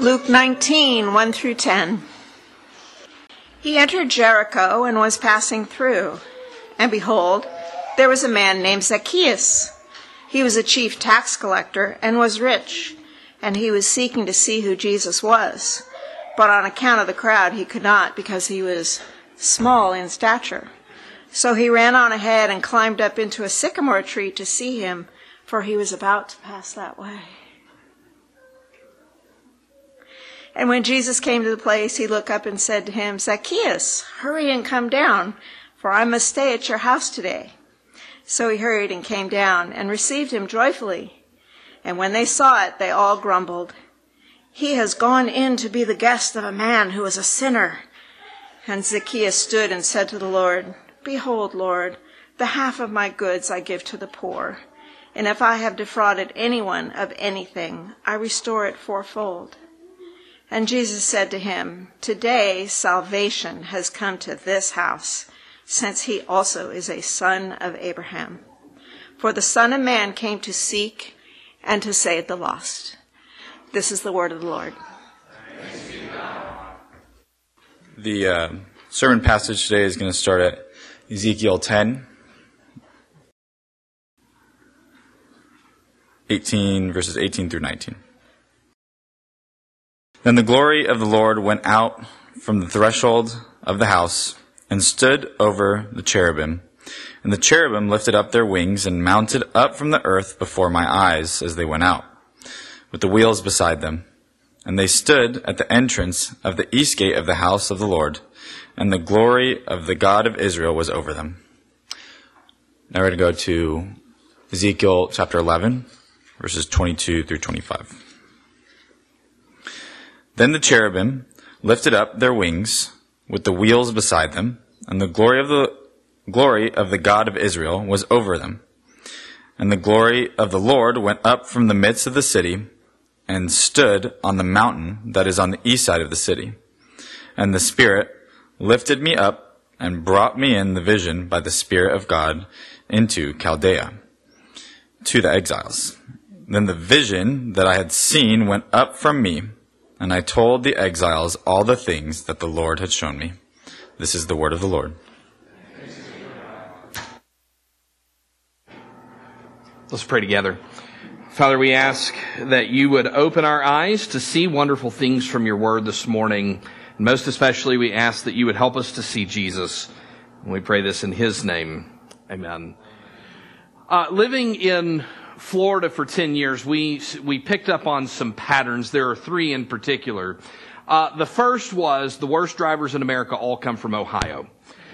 Luke 19, 1 through 10. He entered Jericho and was passing through. And behold, there was a man named Zacchaeus. He was a chief tax collector and was rich, and he was seeking to see who Jesus was. But on account of the crowd he could not, because he was small in stature. So he ran on ahead and climbed up into a sycamore tree to see him, for he was about to pass that way. And when Jesus came to the place, he looked up and said to him, Zacchaeus, hurry and come down, for I must stay at your house today. So he hurried and came down and received him joyfully. And when they saw it, they all grumbled, He has gone in to be the guest of a man who is a sinner. And Zacchaeus stood and said to the Lord, Behold, Lord, the half of my goods I give to the poor. And if I have defrauded anyone of anything, I restore it fourfold. And Jesus said to him, Today salvation has come to this house, since he also is a son of Abraham. For the Son of Man came to seek and to save the lost. This is the word of the Lord. The sermon passage today is going to start at Ezekiel 10, verses 18 through 19. Then the glory of the Lord went out from the threshold of the house and stood over the cherubim. And the cherubim lifted up their wings and mounted up from the earth before my eyes as they went out, with the wheels beside them. And they stood at the entrance of the east gate of the house of the Lord, and the glory of the God of Israel was over them. Now we're going to go to Ezekiel chapter 11, verses 22 through 25. Then the cherubim lifted up their wings with the wheels beside them, and the glory of the God of Israel was over them. And the glory of the Lord went up from the midst of the city and stood on the mountain that is on the east side of the city. And the Spirit lifted me up and brought me in the vision by the Spirit of God into Chaldea, to the exiles. Then the vision that I had seen went up from me, and I told the exiles all the things that the Lord had shown me. This is the word of the Lord. Let's pray together. Father, we ask that you would open our eyes to see wonderful things from your word this morning. And most especially, we ask that you would help us to see Jesus. And we pray this in his name. Amen. Living in Florida for 10 years, we picked up on some patterns. There are three in particular. The first was the worst drivers in America all come from Ohio.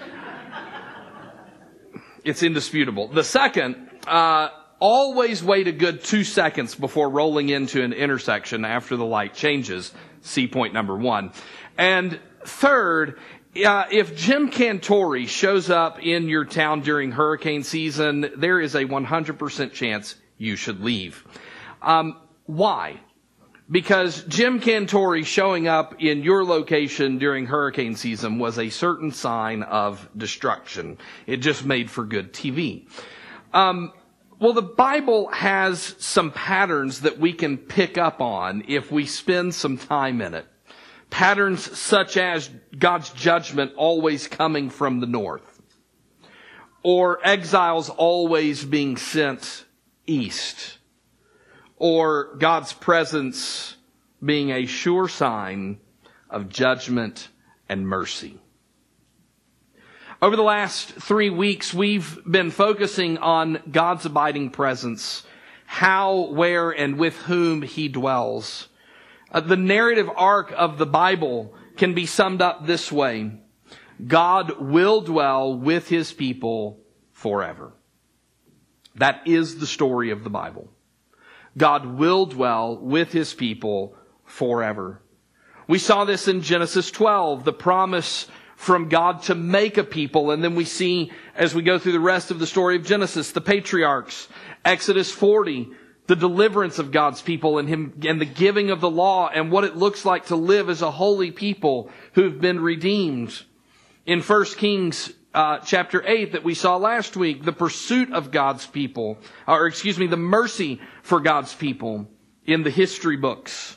It's indisputable. The second, always wait a good 2 seconds before rolling into an intersection after the light changes. See point number one. And third, if Jim Cantore shows up in your town during hurricane season, there is a 100% chance you should leave. Why? Because Jim Cantore showing up in your location during hurricane season was a certain sign of destruction. It just made for good TV. Well, the Bible has some patterns that we can pick up on if we spend some time in it. Patterns such as God's judgment always coming from the north, or exiles always being sent east, or God's presence being a sure sign of judgment and mercy. Over the last 3 weeks, we've been focusing on God's abiding presence, how, where, and with whom he dwells. The narrative arc of the Bible can be summed up this way: God will dwell with his people forever. That is the story of the Bible. God will dwell with his people forever. We saw this in Genesis 12, the promise from God to make a people. And then we see, as we go through the rest of the story of Genesis, the patriarchs. Exodus 40, the deliverance of God's people and the giving of the law and what it looks like to live as a holy people who've been redeemed. In 1 Kings chapter 8 that we saw last week, the pursuit of God's people, the mercy for God's people in the history books.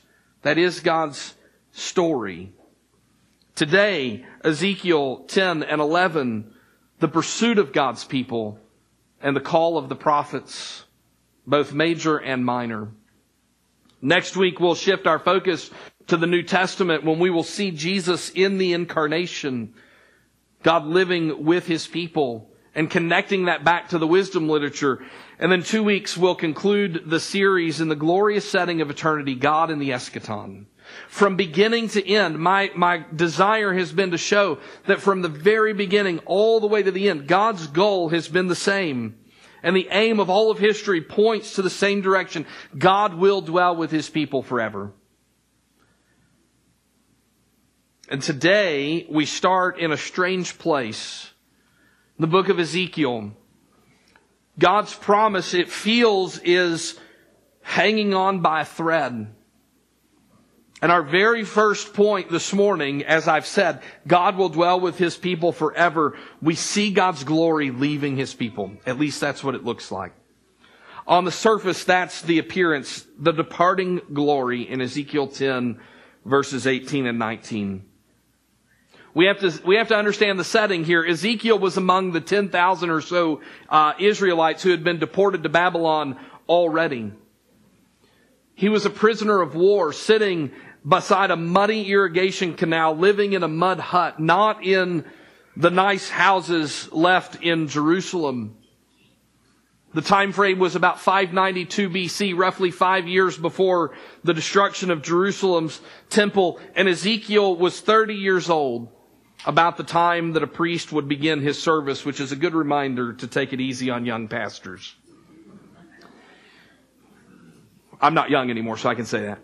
That is God's story. Today, Ezekiel 10 and 11, the pursuit of God's people and the call of the prophets, both major and minor. Next week, we'll shift our focus to the New Testament when we will see Jesus in the incarnation, God living with His people and connecting that back to the wisdom literature. And then 2 weeks, we'll conclude the series in the glorious setting of eternity, God in the eschaton. From beginning to end, my desire has been to show that from the very beginning all the way to the end, God's goal has been the same. And the aim of all of history points to the same direction. God will dwell with His people forever. And today, we start in a strange place. The book of Ezekiel. God's promise, it feels, is hanging on by a thread. And our very first point this morning, as I've said, God will dwell with His people forever. We see God's glory leaving His people. At least that's what it looks like. On the surface, that's the appearance, the departing glory in Ezekiel 10, verses 18 and 19. We have to understand the setting here. Ezekiel was among the 10,000 or so Israelites who had been deported to Babylon already. He was a prisoner of war, sitting beside a muddy irrigation canal, living in a mud hut, not in the nice houses left in Jerusalem. The time frame was about 592 BC, roughly 5 years before the destruction of Jerusalem's temple. And Ezekiel was 30 years old, about the time that a priest would begin his service, which is a good reminder to take it easy on young pastors. I'm not young anymore, so I can say that.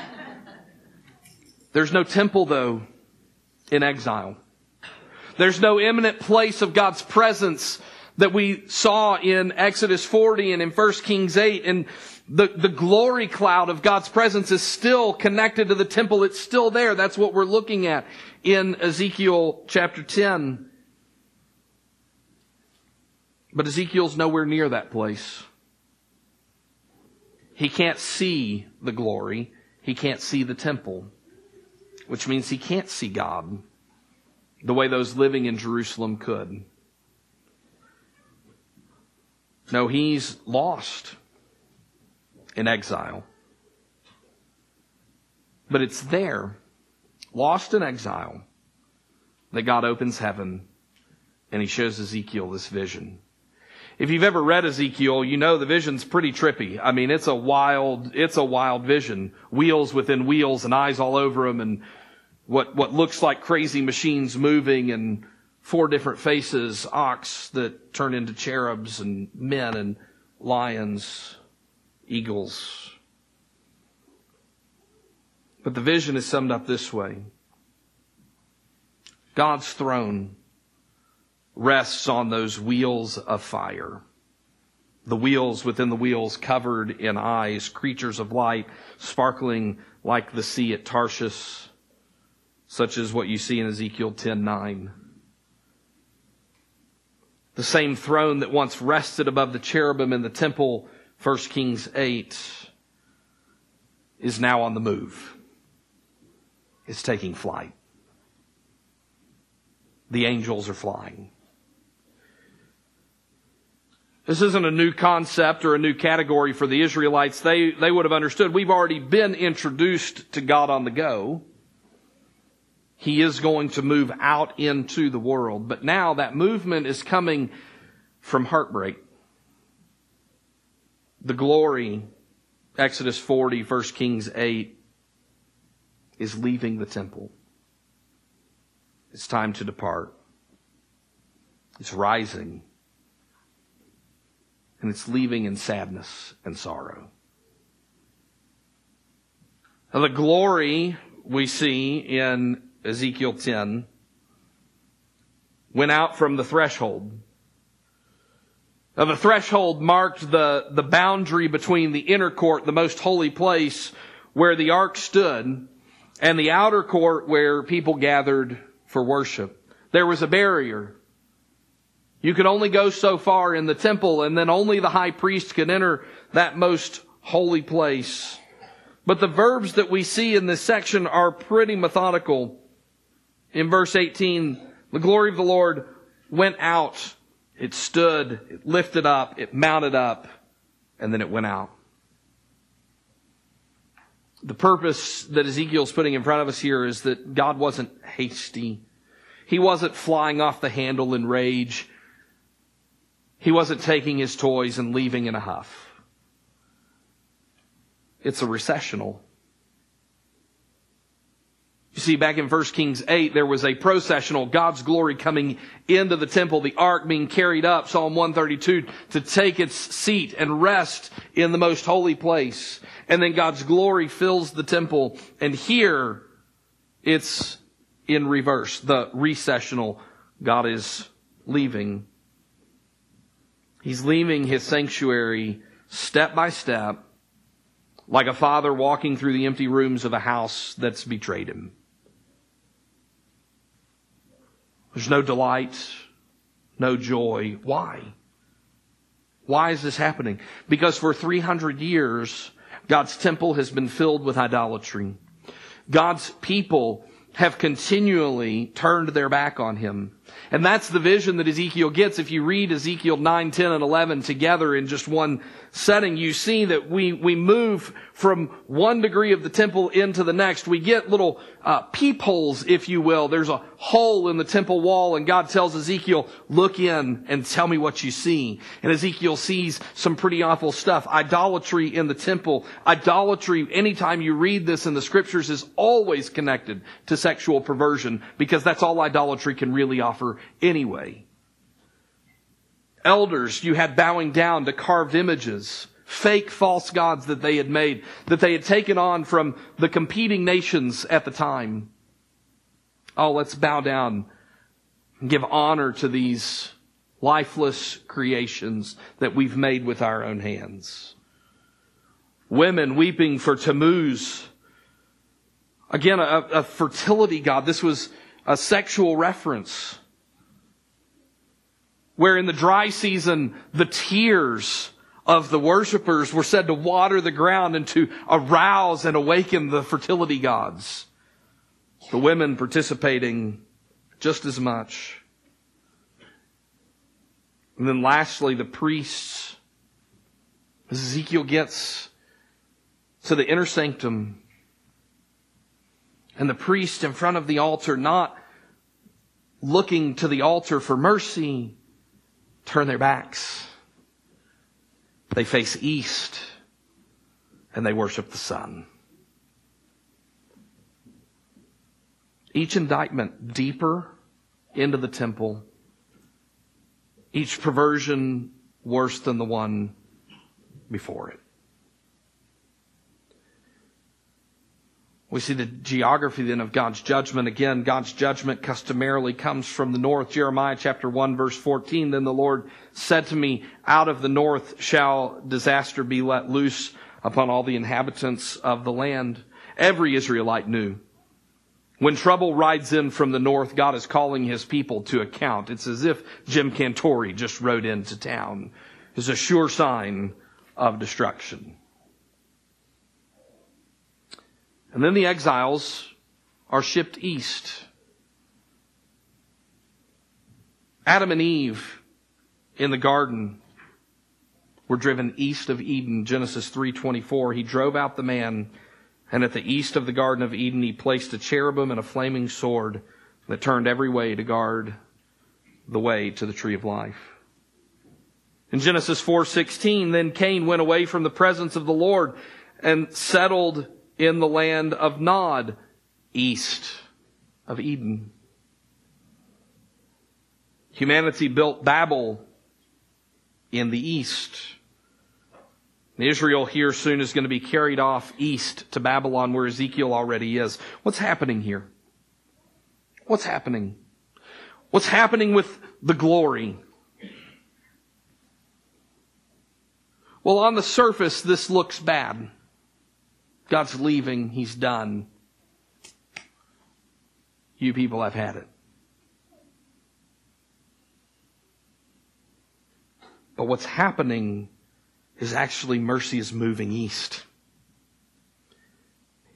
There's no temple, though, in exile. There's no imminent place of God's presence that we saw in Exodus 40 and in 1 Kings 8. And the glory cloud of God's presence is still connected to the temple. It's still there. That's what we're looking at in Ezekiel chapter 10. But Ezekiel's nowhere near that place. He can't see the glory. He can't see the temple, which means he can't see God the way those living in Jerusalem could. No, he's lost in exile. But it's there, lost in exile, that God opens heaven and He shows Ezekiel this vision. If you've ever read Ezekiel, you know the vision's pretty trippy. I mean, it's a wild vision. Wheels within wheels and eyes all over them, and what looks like crazy machines moving, and 4 different faces, ox that turn into cherubs, and men and lions, eagles. But the vision is summed up this way. God's throne rests on those wheels of fire. The wheels within the wheels covered in eyes, creatures of light, sparkling like the sea at Tarshish, such as what you see in Ezekiel 10:9. The same throne that once rested above the cherubim in the temple, 1 Kings 8, is now on the move. It's taking flight. The angels are flying. This isn't a new concept or a new category for the Israelites. They would have understood. We've already been introduced to God on the go. He is going to move out into the world. But now that movement is coming from heartbreak. The glory, Exodus 40, 1 Kings 8, is leaving the temple. It's time to depart. It's rising. And it's leaving in sadness and sorrow. Now, the glory we see in Ezekiel 10 went out from the threshold. Now, the threshold marked the boundary between the inner court, the most holy place where the ark stood, and the outer court where people gathered for worship. There was a barrier. You could only go so far in the temple, and then only the high priest could enter that most holy place. But the verbs that we see in this section are pretty methodical. In verse 18, the glory of the Lord went out. It stood, it lifted up, it mounted up, and then it went out. The purpose that Ezekiel's putting in front of us here is that God wasn't hasty. He wasn't flying off the handle in rage. He wasn't taking his toys and leaving in a huff. It's a recessional. You see, back in 1 Kings 8, there was a processional, God's glory coming into the temple, the ark being carried up, Psalm 132, to take its seat and rest in the most holy place. And then God's glory fills the temple. And here, it's in reverse, the recessional. God is leaving. He's leaving his sanctuary step by step, like a father walking through the empty rooms of a house that's betrayed him. There's no delight, no joy. Why? Why is this happening? Because for 300 years, God's temple has been filled with idolatry. God's people have continually turned their back on him. And that's the vision that Ezekiel gets. If you read Ezekiel 9, 10, and 11 together in just one setting, you see that we move from one degree of the temple into the next. We get little peepholes, if you will. There's a hole in the temple wall, and God tells Ezekiel, look in and tell me what you see. And Ezekiel sees some pretty awful stuff. Idolatry in the temple. Idolatry, anytime you read this in the scriptures, is always connected to sexual perversion, because that's all idolatry can really offer anyway. Elders, you had bowing down to carved images, fake false gods that they had made, that they had taken on from the competing nations at the time. Oh, let's bow down and give honor to these lifeless creations that we've made with our own hands. Women weeping for Tammuz. Again, a fertility god. This was a sexual reference, where in the dry season, the tears of the worshipers were said to water the ground and to arouse and awaken the fertility gods. The women participating just as much. And then lastly, the priests. As Ezekiel gets to the inner sanctum, and the priest in front of the altar, not looking to the altar for mercy, turn their backs. They face east, and they worship the sun. Each indictment deeper into the temple. Each perversion worse than the one before it. We see the geography then of God's judgment. Again, God's judgment customarily comes from the north. Jeremiah chapter 1 verse 14, then the Lord said to me, out of the north shall disaster be let loose upon all the inhabitants of the land. Every Israelite knew. When trouble rides in from the north, God is calling his people to account. It's as if Jim Cantori just rode into town. It's a sure sign of destruction. And then the exiles are shipped east. Adam and Eve in the garden were driven east of Eden. Genesis 3:24. He drove out the man, and at the east of the Garden of Eden he placed a cherubim and a flaming sword that turned every way to guard the way to the tree of life. In Genesis 4:16, then Cain went away from the presence of the Lord and settled in the land of Nod, east of Eden. Humanity built Babel in the east. Israel here soon is going to be carried off east to Babylon, where Ezekiel already is. What's happening here? What's happening? What's happening with the glory? Well, on the surface, this looks bad. God's leaving. He's done. You people have had it. But what's happening is actually mercy is moving east.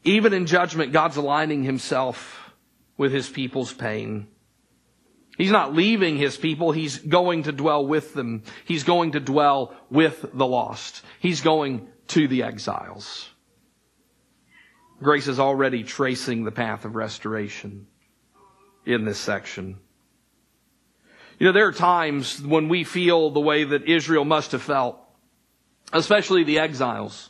Even in judgment, God's aligning himself with his people's pain. He's not leaving his people. He's going to dwell with them. He's going to dwell with the lost. He's going to the exiles. Grace is already tracing the path of restoration in this section. You know, there are times when we feel the way that Israel must have felt, especially the exiles.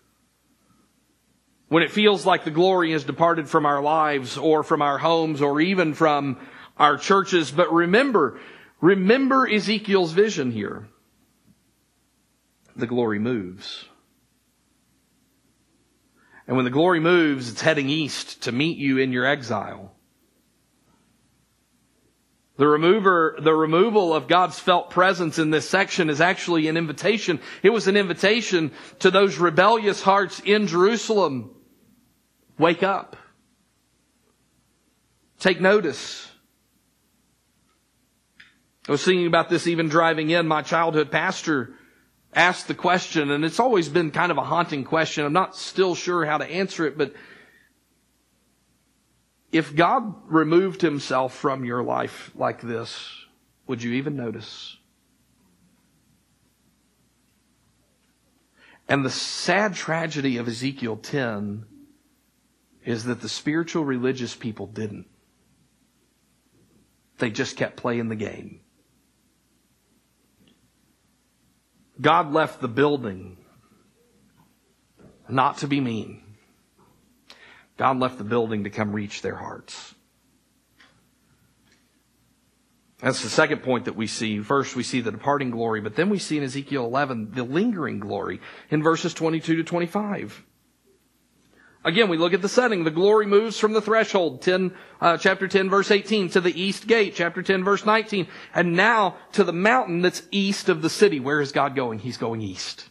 When it feels like the glory has departed from our lives or from our homes or even from our churches. But remember Ezekiel's vision here. The glory moves. And when the glory moves, it's heading east to meet you in your exile. The removal of God's felt presence in this section is actually an invitation. It was an invitation to those rebellious hearts in Jerusalem. Wake up. Take notice. I was thinking about this even driving in. My childhood pastor asked the question, and it's always been kind of a haunting question. I'm not still sure how to answer it, but if God removed himself from your life like this, would you even notice? And the sad tragedy of Ezekiel 10 is that the spiritual religious people didn't. They just kept playing the game. God left the building not to be mean. God left the building to come reach their hearts. That's the second point that we see. First, we see the departing glory, but then we see in Ezekiel 11 the lingering glory in verses 22 to 25. Again, we look at the setting. The glory moves from the threshold, chapter 10, verse 18, to the east gate, chapter 10, verse 19, and now to the mountain that's east of the city. Where is God going? He's going east.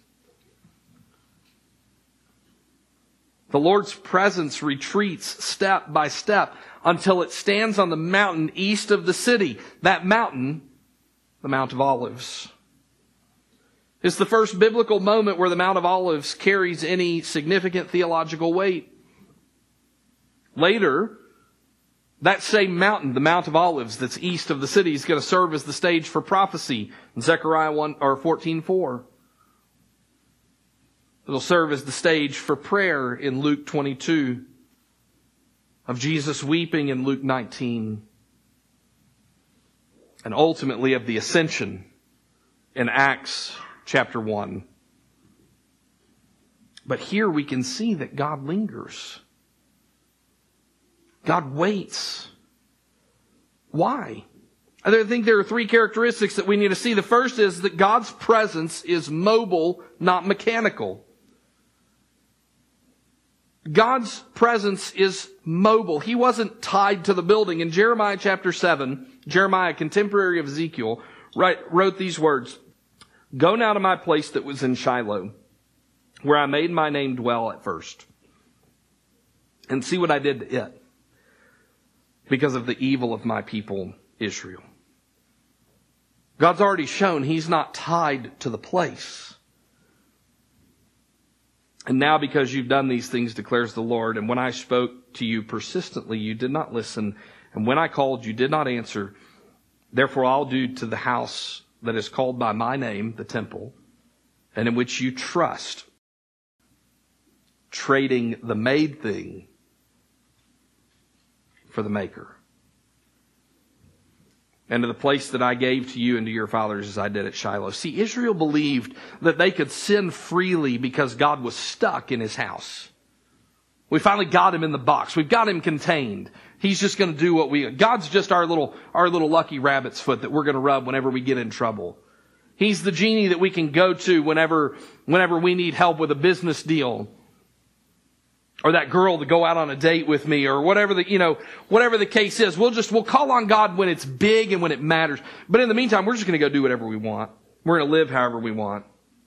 The Lord's presence retreats step by step until it stands on the mountain east of the city. That mountain, the Mount of Olives. It's the first biblical moment where the Mount of Olives carries any significant theological weight. Later, that same mountain, the Mount of Olives that's east of the city, is going to serve as the stage for prophecy in Zechariah 14:4. It'll serve as the stage for prayer in Luke 22, of Jesus weeping in Luke 19, and ultimately of the ascension in Acts chapter 1. But here we can see that God lingers. God waits. Why? I think there are three characteristics that we need to see. The first is that God's presence is mobile, not mechanical. God's presence is mobile. He wasn't tied to the building. In Jeremiah chapter 7, Jeremiah, contemporary of Ezekiel, wrote these words, "Go now to my place that was in Shiloh, where I made my name dwell at first, and see what I did to it, because of the evil of my people Israel." God's already shown He's not tied to the place. "And now because you've done these things, declares the Lord, and when I spoke to you persistently, you did not listen, and when I called, you did not answer. Therefore I'll do to the house that is called by my name, the temple, and in which you trust, trading the made thing for the maker. And to the place that I gave to you and to your fathers as I did at Shiloh." See, Israel believed that they could sin freely because God was stuck in His house. We finally got Him in the box. We've got Him contained. He's just going to do what God's just our little lucky rabbit's foot that we're going to rub whenever we get in trouble. He's the genie that we can go to whenever we need help with a business deal. Or that girl to go out on a date with me, or whatever the case is. We'll call on God when it's big and when it matters. But in the meantime, we're just going to go do whatever we want. We're going to live however we want.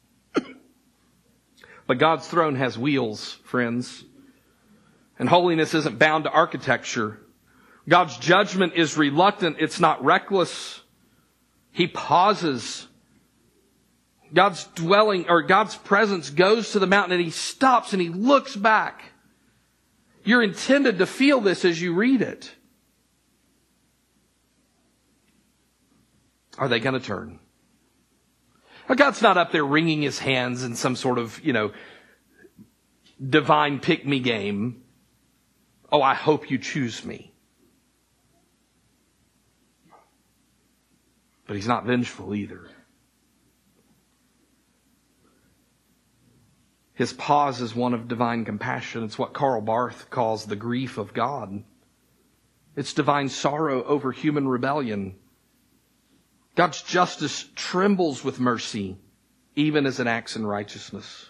But God's throne has wheels, friends. And holiness isn't bound to architecture. God's judgment is reluctant. It's not reckless. He pauses. God's presence goes to the mountain and He stops and He looks back. You're intended to feel this as you read it. Are they going to turn? Now, God's not up there wringing his hands in some sort of, divine pick-me game. Oh, I hope you choose me. But he's not vengeful either. His pause is one of divine compassion. It's what Karl Barth calls the grief of God. It's divine sorrow over human rebellion. God's justice trembles with mercy, even as it acts in righteousness.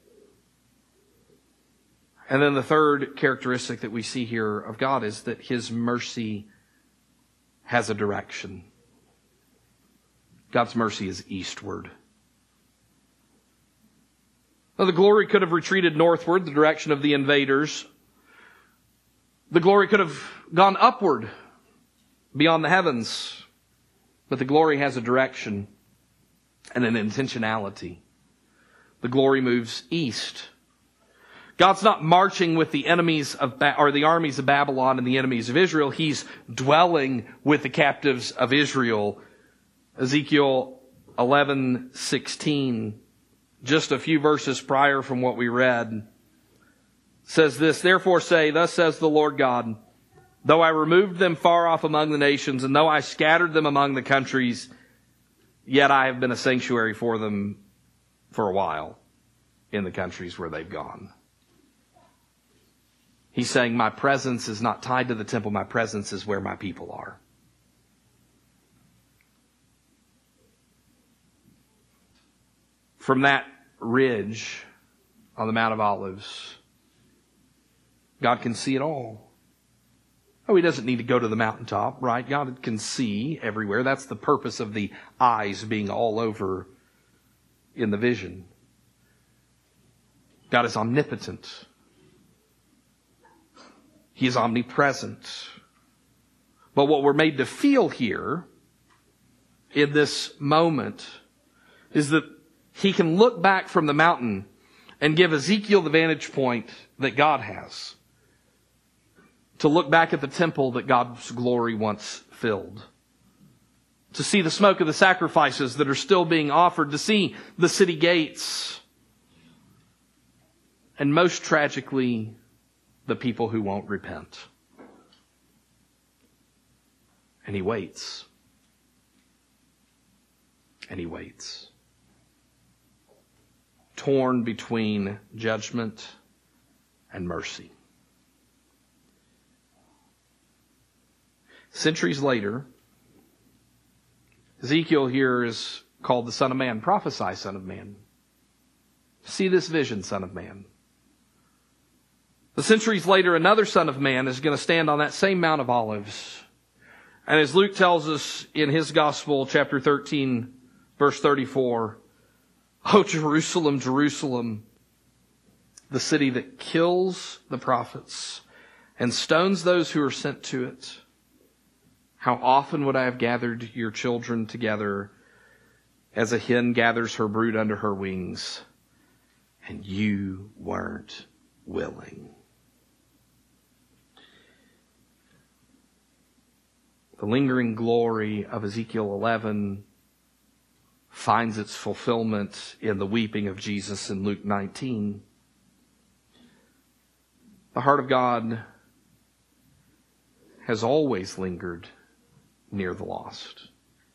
And then the third characteristic that we see here of God is that his mercy has a direction. God's mercy is eastward. Now, the glory could have retreated northward, the direction of the invaders. The glory could have gone upward, beyond the heavens. But the glory has a direction and an intentionality. The glory moves east. God's not marching with the enemies of the armies of Babylon and the enemies of Israel. He's dwelling with the captives of Israel. Ezekiel 11:16, just a few verses prior from what we read, says this, "Therefore say, thus says the Lord God, though I removed them far off among the nations, and though I scattered them among the countries, yet I have been a sanctuary for them for a while in the countries where they've gone." He's saying, my presence is not tied to the temple. My presence is where my people are. From that ridge on the Mount of Olives, God can see it all. Oh, he doesn't need to go to the mountaintop, right? God can see everywhere. That's the purpose of the eyes being all over in the vision. God is omnipotent. He is omnipresent. But what we're made to feel here in this moment is that he can look back from the mountain and give Ezekiel the vantage point that God has. To look back at the temple that God's glory once filled. To see the smoke of the sacrifices that are still being offered. To see the city gates. And most tragically, the people who won't repent. And he waits. And he waits. Torn between judgment and mercy. Centuries later, Ezekiel here is called the Son of Man. Prophesy, Son of Man. See this vision, Son of Man. The centuries later, another Son of Man is going to stand on that same Mount of Olives. And as Luke tells us in his Gospel, chapter 13, verse 34, "O Jerusalem, Jerusalem, the city that kills the prophets and stones those who are sent to it. How often would I have gathered your children together as a hen gathers her brood under her wings, and you weren't willing." The lingering glory of Ezekiel 11 finds its fulfillment in the weeping of Jesus in Luke 19. The heart of God has always lingered near the lost.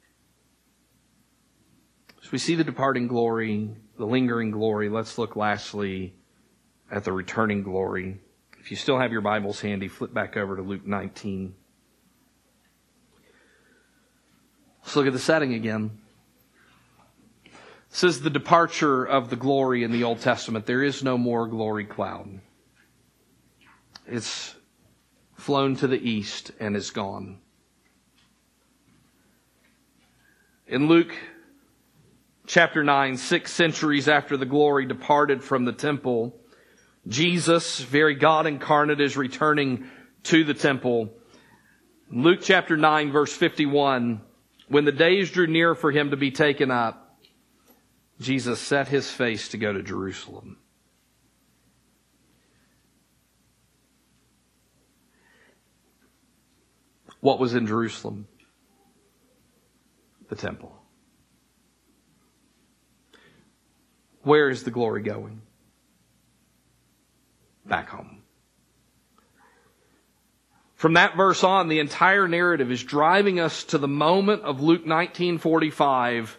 As we see the departing glory, the lingering glory, let's look lastly at the returning glory. If you still have your Bibles handy, flip back over to Luke 19. Let's look at the setting again. This is the departure of the glory in the Old Testament. There is no more glory cloud. It's flown to the east and is gone. In Luke chapter 9, 6 centuries after the glory departed from the temple, Jesus, very God incarnate, is returning to the temple. In Luke chapter 9, verse 51, when the days drew near for him to be taken up, Jesus set his face to go to Jerusalem. What was in Jerusalem? The temple. Where is the glory going? Back home. From that verse on, the entire narrative is driving us to the moment of Luke 19:45.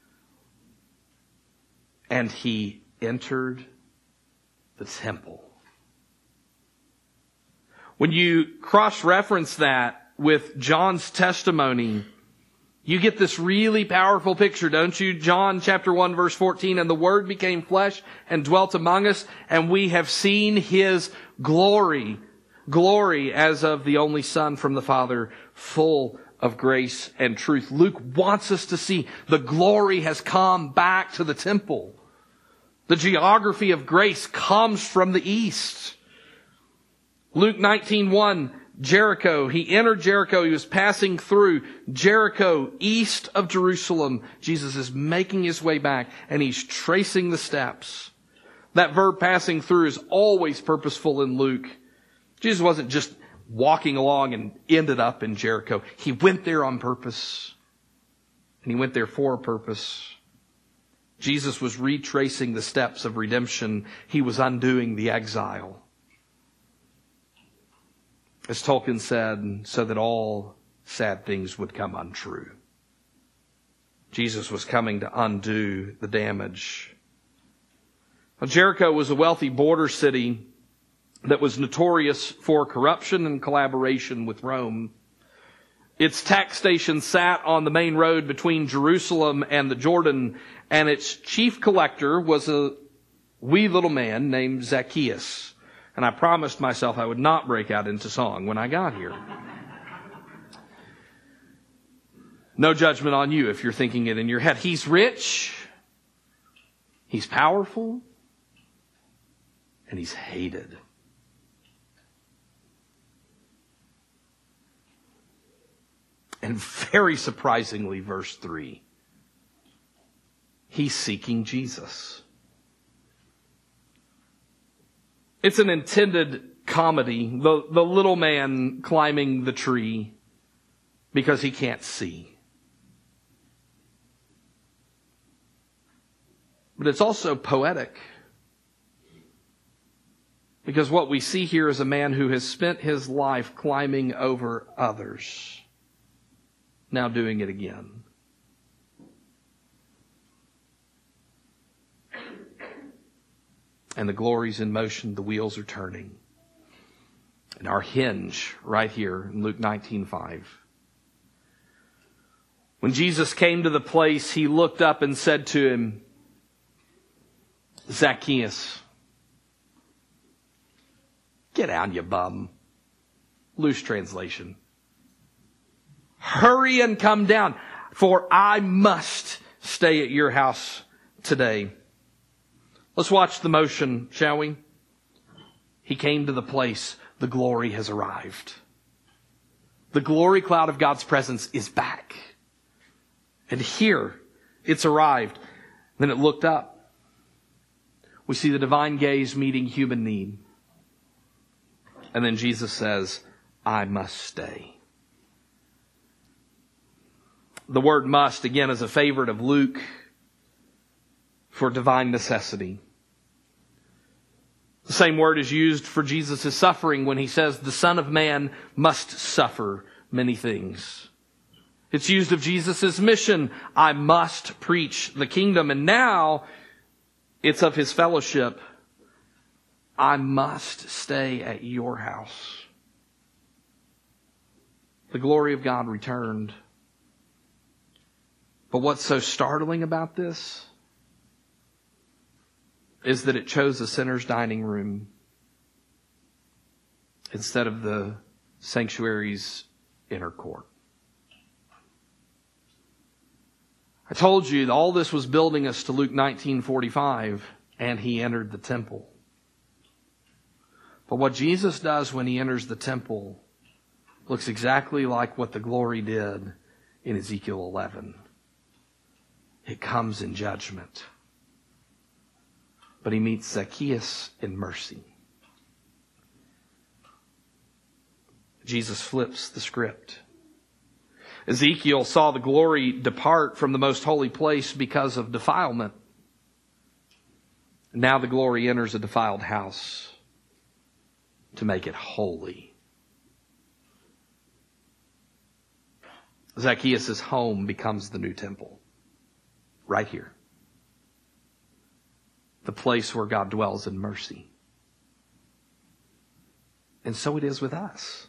And he entered the temple. When you cross-reference that with John's testimony, you get this really powerful picture, don't you? John chapter 1 verse 14, and the Word became flesh and dwelt among us, and we have seen His glory. Glory as of the only Son from the Father, full of grace and truth. Luke wants us to see the glory has come back to the temple. The geography of grace comes from the east. Luke 19:1, Jericho. He entered Jericho. He was passing through Jericho, east of Jerusalem. Jesus is making his way back, and he's tracing the steps. That verb passing through is always purposeful in Luke. Jesus wasn't just walking along and ended up in Jericho. He went there on purpose. And he went there for a purpose. Jesus was retracing the steps of redemption. He was undoing the exile. As Tolkien said, so that all sad things would come untrue. Jesus was coming to undo the damage. Now, Jericho was a wealthy border city that was notorious for corruption and collaboration with Rome. Its tax station sat on the main road between Jerusalem and the Jordan, and its chief collector was a wee little man named Zacchaeus. And I promised myself I would not break out into song when I got here. No judgment on you if you're thinking it in your head. He's rich, he's powerful, and he's hated. And very surprisingly, verse 3, he's seeking Jesus. It's an intended comedy, the little man climbing the tree because he can't see. But it's also poetic, because what we see here is a man who has spent his life climbing over others, now doing it again. And the glory's in motion, the wheels are turning. And our hinge right here in Luke 19:5. When Jesus came to the place, he looked up and said to him, Zacchaeus, get down, you bum. Loose translation. Hurry and come down, for I must stay at your house today. Let's watch the motion, shall we? He came to the place. The glory has arrived. The glory cloud of God's presence is back. And here, it's arrived. Then it looked up. We see the divine gaze meeting human need. And then Jesus says, I must stay. The word must, again, is a favorite of Luke for divine necessity. The same word is used for Jesus' suffering when he says the Son of Man must suffer many things. It's used of Jesus' mission. I must preach the kingdom. And now it's of his fellowship. I must stay at your house. The glory of God returned. But what's so startling about this is that it chose a sinner's dining room instead of the sanctuary's inner court. I told you that all this was building us to Luke 19:45, and he entered the temple. But what Jesus does when he enters the temple looks exactly like what the glory did in Ezekiel 11. It comes in judgment. But he meets Zacchaeus in mercy. Jesus flips the script. Ezekiel saw the glory depart from the most holy place because of defilement. Now the glory enters a defiled house to make it holy. Zacchaeus' home becomes the new temple. Right here. The place where God dwells in mercy. And so it is with us.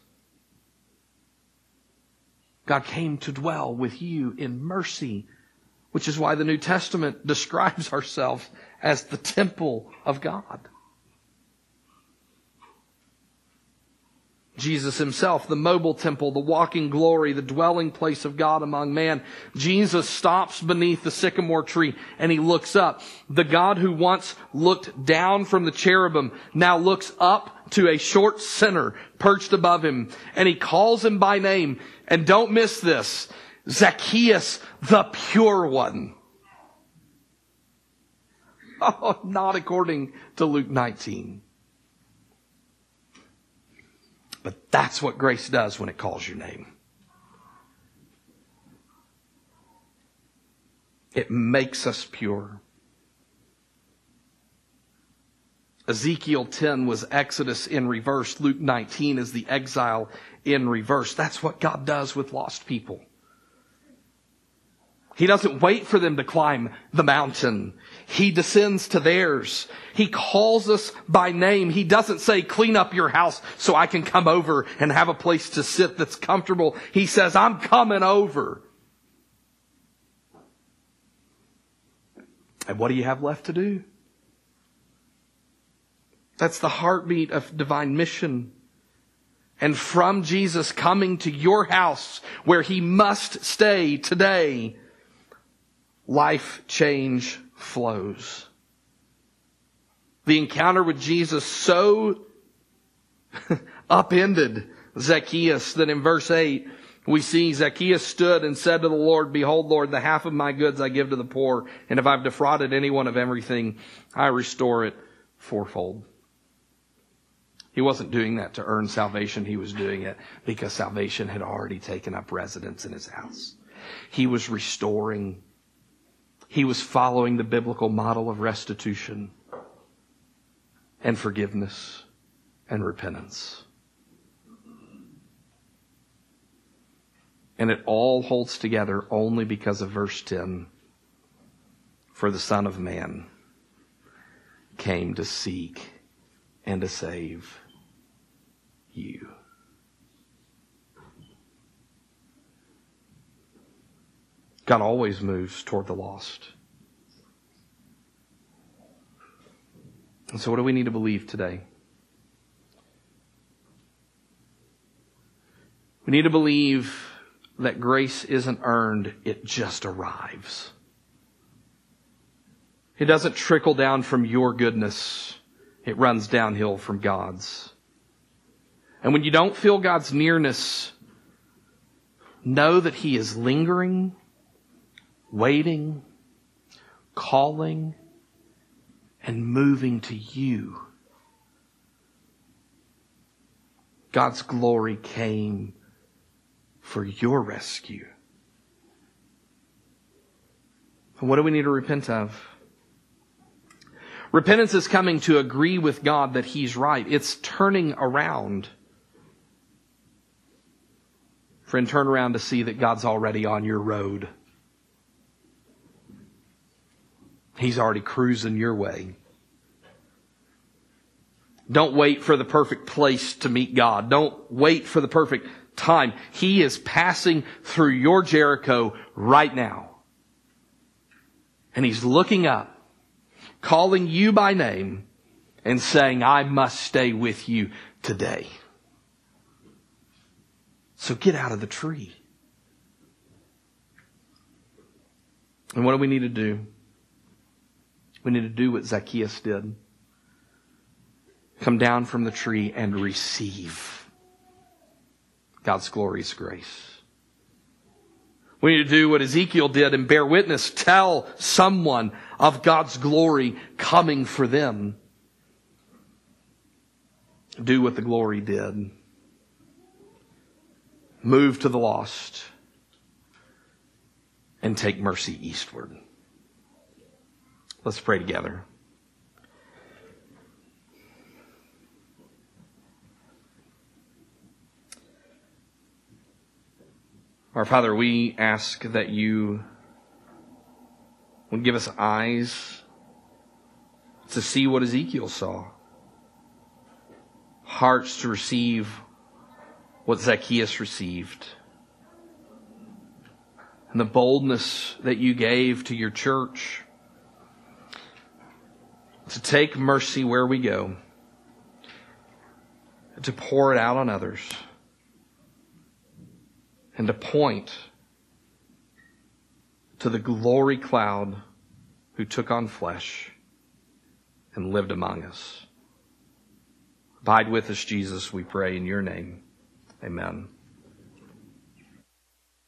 God came to dwell with you in mercy, which is why the New Testament describes ourselves as the temple of God. Jesus himself, the mobile temple, the walking glory, the dwelling place of God among man. Jesus stops beneath the sycamore tree and he looks up. The God who once looked down from the cherubim now looks up to a short sinner perched above him, and he calls him by name. And don't miss this, Zacchaeus, the pure one. Oh, not according to Luke 19. But that's what grace does when it calls your name. It makes us pure. Ezekiel 10 was Exodus in reverse. Luke 19 is the exile in reverse. That's what God does with lost people. He doesn't wait for them to climb the mountain. He descends to theirs. He calls us by name. He doesn't say, clean up your house so I can come over and have a place to sit that's comfortable. He says, I'm coming over. And what do you have left to do? That's the heartbeat of divine mission. And from Jesus coming to your house where he must stay today, life change flows. The encounter with Jesus so upended Zacchaeus that in verse 8 we see Zacchaeus stood and said to the Lord, behold, Lord, the half of my goods I give to the poor, and if I've defrauded anyone of everything, I restore it fourfold. He wasn't doing that to earn salvation. He was doing it because salvation had already taken up residence in his house. He was restoring. He was following the biblical model of restitution and forgiveness and repentance. And it all holds together only because of verse 10. For the Son of Man came to seek and to save you. God always moves toward the lost. And so what do we need to believe today? We need to believe that grace isn't earned, it just arrives. It doesn't trickle down from your goodness. It runs downhill from God's. And when you don't feel God's nearness, know that he is lingering, waiting, calling, and moving to you. God's glory came for your rescue. And what do we need to repent of? Repentance is coming to agree with God that he's right. It's turning around. Friend, turn around to see that God's already on your road. He's already cruising your way. Don't wait for the perfect place to meet God. Don't wait for the perfect time. He is passing through your Jericho right now. And he's looking up, calling you by name, and saying, I must stay with you today. So get out of the tree. And what do we need to do? We need to do what Zacchaeus did. Come down from the tree and receive God's glorious grace. We need to do what Ezekiel did and bear witness. Tell someone of God's glory coming for them. Do what the glory did. Move to the lost. and take mercy eastward. Let's pray together. Our Father, we ask that you would give us eyes to see what Ezekiel saw, hearts to receive what Zacchaeus received, and the boldness that you gave to your church to take mercy where we go, to pour it out on others, and to point to the glory cloud who took on flesh and lived among us. Abide with us, Jesus, we pray in your name. Amen.